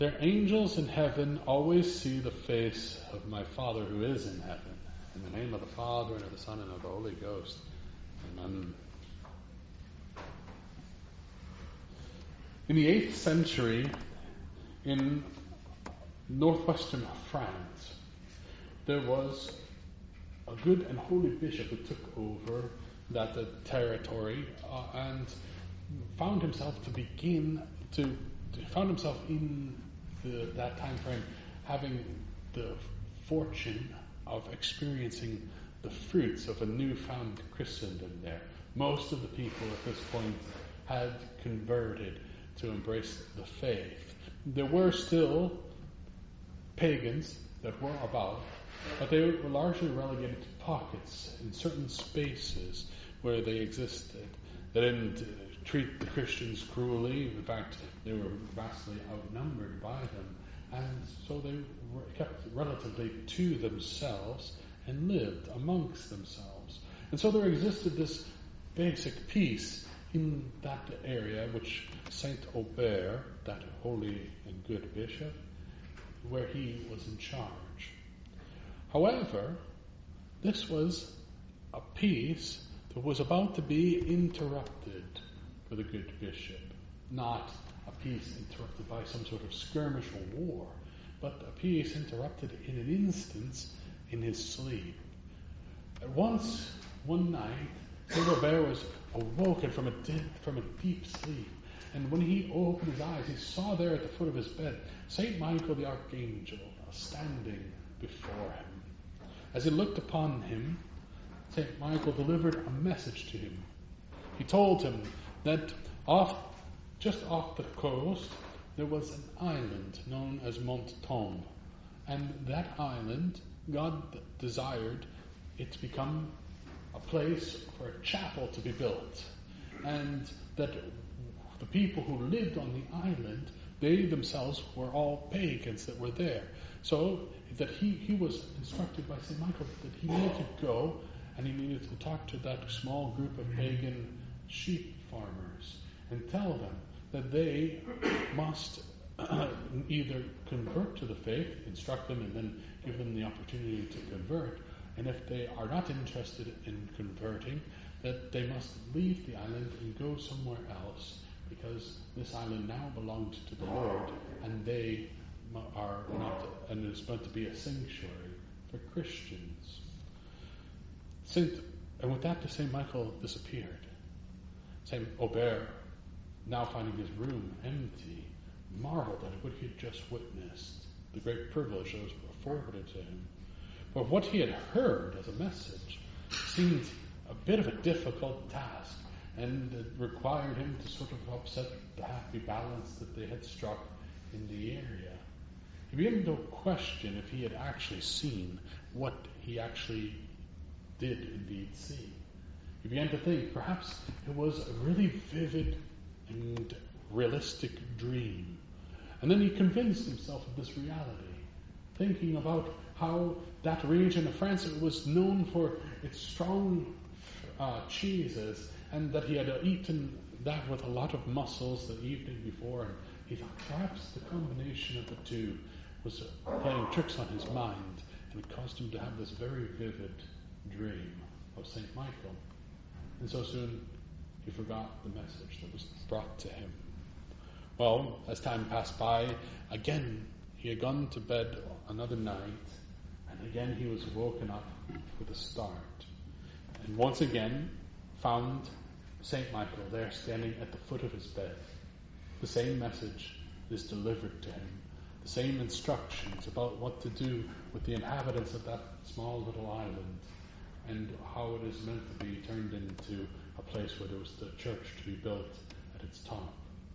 Their angels in heaven always see the face of my Father who is in heaven. In the name of the Father, and of the Son, and of the Holy Ghost. Amen. In the 8th century, in northwestern France, there was a good and holy bishop who took over that territory and found himself in that time frame having the fortune of experiencing the fruits of a newfound Christendom there. Most of the people at this point had converted to embrace the faith. There were still pagans that were about, but they were largely relegated to pockets in certain spaces where they existed. They didn't treat the Christians cruelly. In fact, they were vastly outnumbered by them. And so they were kept relatively to themselves and lived amongst themselves. And so there existed this basic peace in that area, which Saint Aubert, that holy and good bishop, where he was in charge. However, this was a peace that was about to be interrupted for the good bishop. Not a peace interrupted by some sort of skirmish or war, but a peace interrupted in an instant in his sleep. Once, one night, Saint Aubert was awoken from a deep sleep, and when he opened his eyes, he saw there at the foot of his bed Saint Michael the Archangel standing before him. As he looked upon him, Saint Michael delivered a message to him. He told him that just off the coast, there was an island known as Montauban, and that island, God desired it to become a place for a chapel to be built, and that the people who lived on the island, they themselves were all pagans that were there. So that he was instructed by St. Michael that he needed to go and he needed to talk to that small group of pagan sheep farmers and tell them that they must either convert to the faith, instruct them, and then give them the opportunity to convert. And if they are not interested in converting, that they must leave the island and go somewhere else, because this island now belonged to the Lord, and they are not, and it's meant to be a sanctuary for Christians. And with that, St. Michael disappeared. St. Aubert, now finding his room empty, marveled at what he had just witnessed, the great privilege that was afforded to him. But what he had heard as a message seemed a bit of a difficult task, and it required him to sort of upset the happy balance that they had struck in the area. He began to question if he had actually seen what he actually did indeed see. He began to think perhaps it was a really vivid and realistic dream. And then he convinced himself of this reality, thinking about how that region of France was known for its strong cheeses, and that he had eaten that with a lot of mussels the evening before, and he thought perhaps the combination of the two was playing tricks on his mind, and it caused him to have this very vivid dream of St. Michael. And so soon he forgot the message that was brought to him. Well, as time passed by, again he had gone to bed another night, and again he was woken up with a start, and once again found St. Michael there standing at the foot of his bed. The same message is delivered to him, the same instructions about what to do with the inhabitants of that small little island, and how it is meant to be turned into a place where there was the church to be built at its top.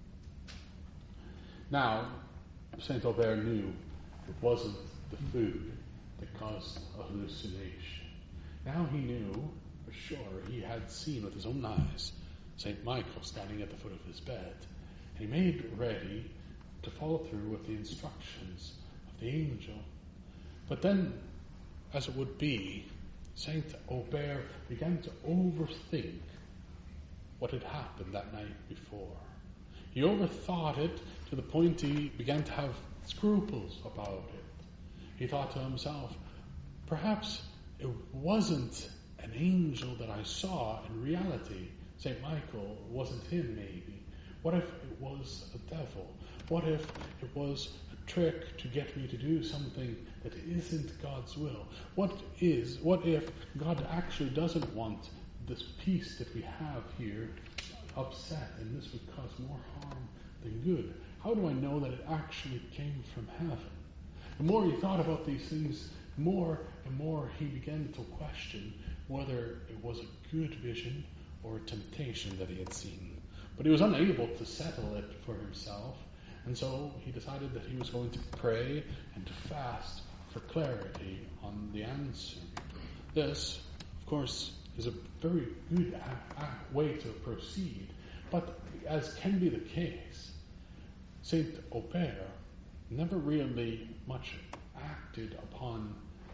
Now, St. Aubert knew it wasn't the food that caused a hallucination. Now he knew for sure he had seen with his own eyes St. Michael standing at the foot of his bed. And he made ready to follow through with the instructions of the angel. But then, as it would be, St. Aubert began to overthink what had happened that night before. He overthought it to the point he began to have scruples about it. He thought to himself, perhaps it wasn't an angel that I saw in reality. St. Michael wasn't him, maybe. What if it was a devil? What if it was a trick to get me to do something that isn't God's will? What if God actually doesn't want this peace that we have here upset, and this would cause more harm than good? How do I know that it actually came from heaven? The more he thought about these things, more and more he began to question whether it was a good vision or a temptation that he had seen. But he was unable to settle it for himself, and so he decided that he was going to pray and to fast for clarity on the answer. This, of course, is a very good way to proceed, but as can be the case, Saint Aubert never really much acted upon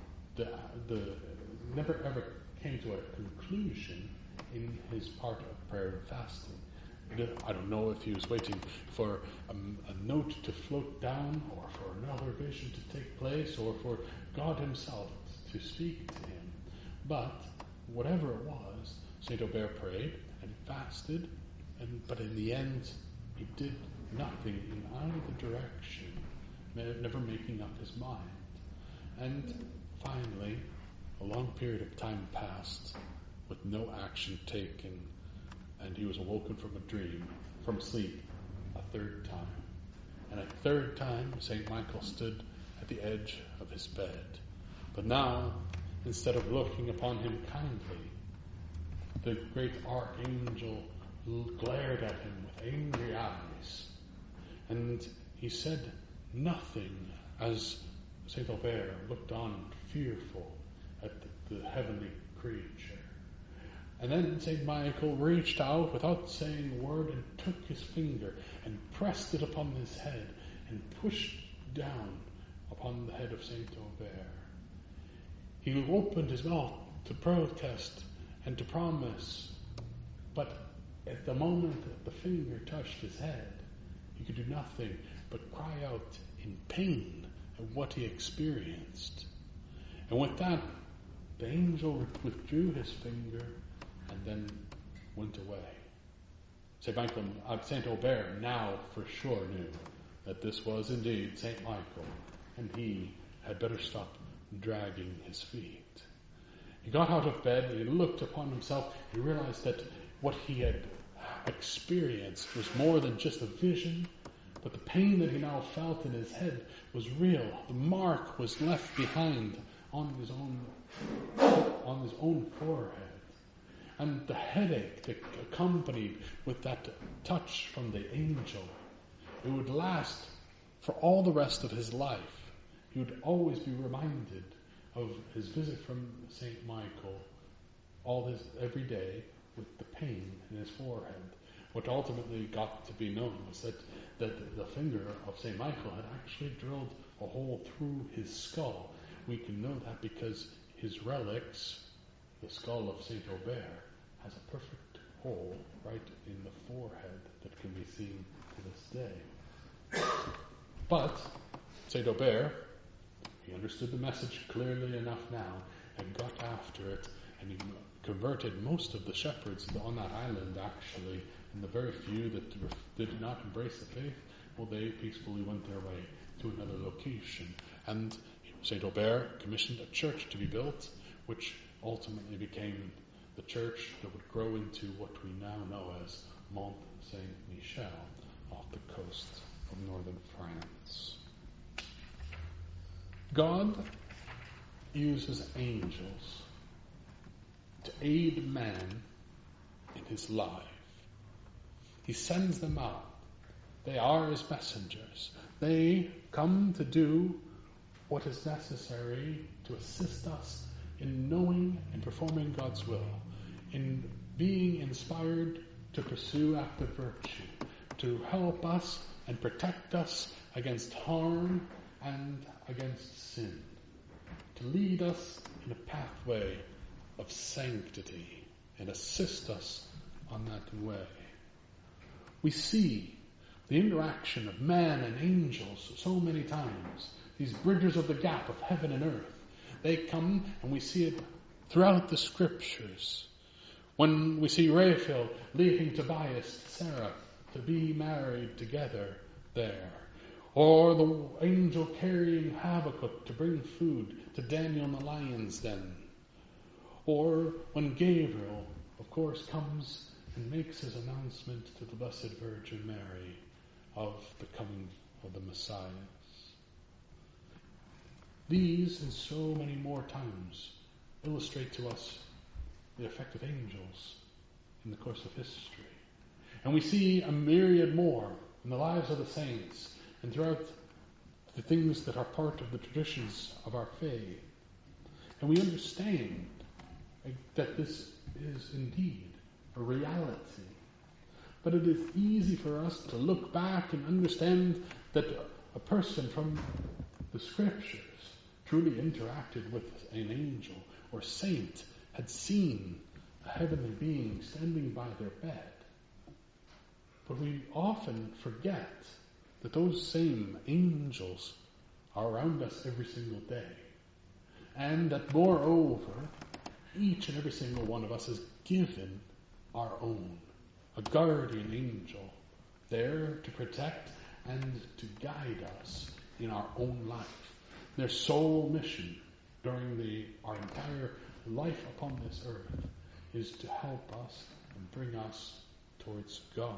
never ever came to a conclusion in his part of prayer and fasting. I don't know if he was waiting for a note to float down, or for another vision to take place, or for God himself to speak to him. But whatever it was, Saint Aubert prayed and fasted, but in the end he did nothing in either direction, never making up his mind. And finally, a long period of time passed with no action taken, and he was awoken from sleep, a third time. And a third time, St. Michael stood at the edge of his bed. But now, instead of looking upon him kindly, the great archangel glared at him with angry eyes. And he said nothing as St. Aubert looked on fearful at the heavenly creature. And then St. Michael reached out without saying a word and took his finger and pressed it upon his head and pushed down upon the head of St. Aubert. He opened his mouth to protest and to promise, but at the moment that the finger touched his head, he could do nothing but cry out in pain at what he experienced. And with that, the angel withdrew his finger and then went away. St. Aubert now for sure knew that this was indeed St. Michael, and he had better stop dragging his feet. He got out of bed and he looked upon himself and realized that what he had experienced was more than just a vision, but the pain that he now felt in his head was real. The mark was left behind on his own forehead. And the headache that accompanied with that touch from the angel, it would last for all the rest of his life. He would always be reminded of his visit from St. Michael every day with the pain in his forehead. What ultimately got to be known was that the finger of St. Michael had actually drilled a hole through his skull. We can know that because his relics, the skull of St. Aubert, has a perfect hole right in the forehead that can be seen to this day. But St. Aubert, he understood the message clearly enough now and got after it, and he converted most of the shepherds on that island, actually, and the very few that did not embrace the faith, well, they peacefully went their way to another location. And St. Aubert commissioned a church to be built, which ultimately became the church that would grow into what we now know as Mont Saint-Michel off the coast of northern France. God uses angels to aid man in his life. He sends them out. They are his messengers. They come to do what is necessary to assist us in knowing and performing God's will, in being inspired to pursue active virtue, to help us and protect us against harm and against sin, to lead us in a pathway of sanctity and assist us on that way. We see the interaction of man and angels so many times, these bridges of the gap of heaven and earth, they come and we see it throughout the scriptures. When we see Raphael leaving Tobias to Sarah to be married together there, or the angel carrying Habakkuk to bring food to Daniel in the lion's den, or when Gabriel, of course, comes and makes his announcement to the Blessed Virgin Mary of the coming of the Messiah. These and so many more times illustrate to us the effect of angels in the course of history. And we see a myriad more in the lives of the saints and throughout the things that are part of the traditions of our faith. And we understand that this is indeed a reality. But it is easy for us to look back and understand that a person from the scriptures truly interacted with an angel or saint, had seen a heavenly being standing by their bed. But we often forget that those same angels are around us every single day. And that moreover, each and every single one of us is given our own, a guardian angel, there to protect and to guide us in our own life. Their sole mission during our entire life upon this earth is to help us and bring us towards God.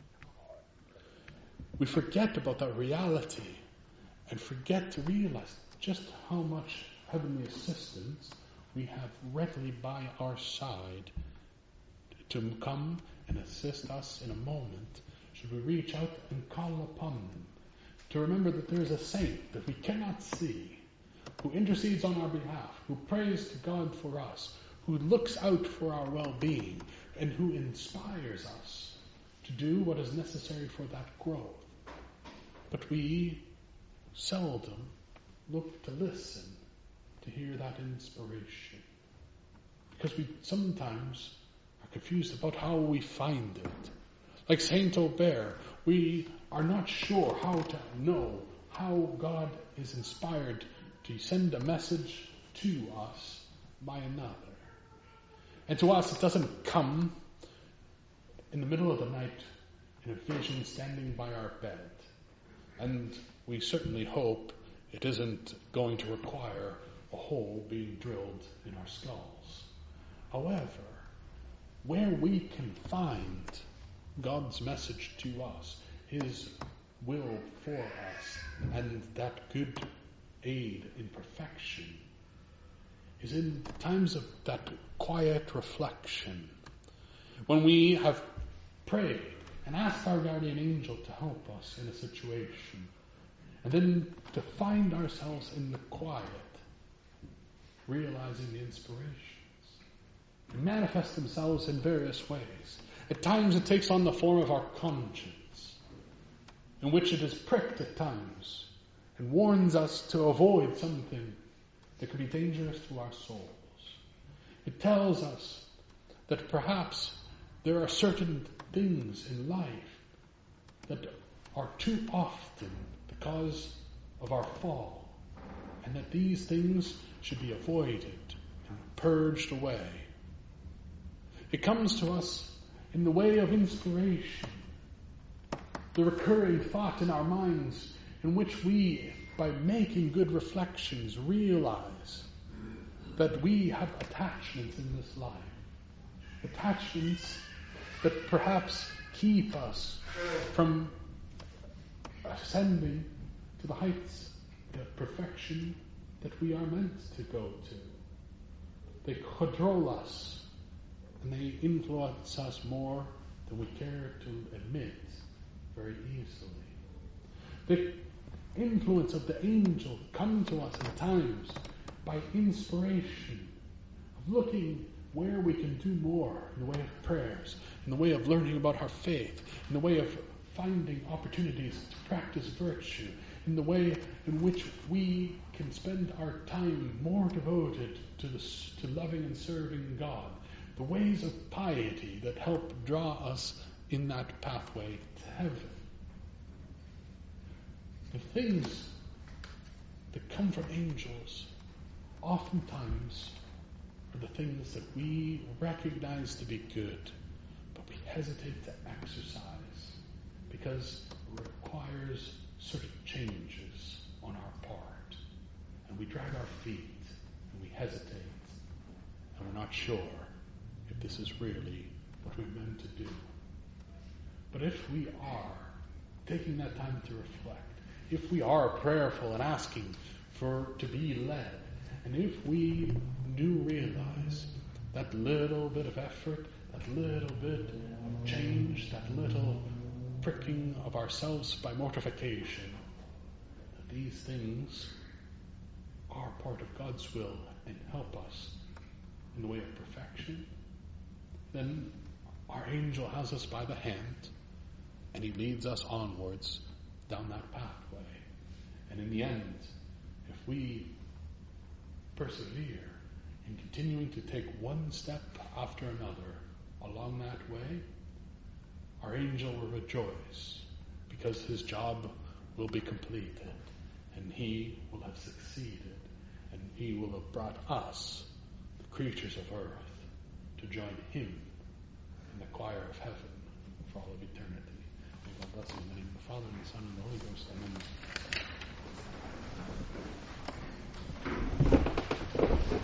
We forget about that reality and forget to realize just how much heavenly assistance we have readily by our side to come and assist us in a moment should we reach out and call upon them. To remember that there is a saint that we cannot see, who intercedes on our behalf, who prays to God for us, who looks out for our well-being, and who inspires us to do what is necessary for that growth. But we seldom look to listen to hear that inspiration, because we sometimes are confused about how we find it. Like Saint Aubert, we are not sure how to know how God is inspired to send a message to us by another. And to us, it doesn't come in the middle of the night in a vision standing by our bed. And we certainly hope it isn't going to require a hole being drilled in our skulls. However, where we can find God's message to us, His will for us, and that good aid in perfection, is in times of that quiet reflection, when we have prayed and asked our guardian angel to help us in a situation, and then to find ourselves in the quiet, realizing the inspirations. They manifest themselves in various ways. At times it takes on the form of our conscience, in which it is pricked at times and warns us to avoid something that could be dangerous to our souls. It tells us that perhaps there are certain things in life that are too often the cause of our fall, and that these things should be avoided and purged away. It comes to us in the way of inspiration, the recurring thought in our minds in which we, by making good reflections, realize that we have attachments in this life. Attachments that perhaps keep us from ascending to the heights of perfection that we are meant to go to. They control us, and they influence us more than we care to admit very easily. The influence of the angel come to us in times by inspiration of looking where we can do more in the way of prayers, in the way of learning about our faith, in the way of finding opportunities to practice virtue, in the way in which we can spend our time more devoted to loving and serving God, the ways of piety that help draw us in that pathway to heaven. The things that come from angels oftentimes are the things that we recognize to be good, but we hesitate to exercise because it requires certain changes on our part. And we drag our feet and we hesitate, and we're not sure if this is really what we're meant to do. But if we are taking that time to reflect, if we are prayerful and asking to be led, and if we do realize that little bit of effort, that little bit of change, that little pricking of ourselves by mortification, that these things are part of God's will and help us in the way of perfection, then our angel has us by the hand and he leads us onwards down that pathway. And in the end, if we persevere in continuing to take one step after another along that way, our angel will rejoice because his job will be completed and he will have succeeded and he will have brought us, the creatures of earth, to join him in the choir of heaven for all of eternity. May God bless you in the name of the Father and the Son and the Holy Ghost. Amen.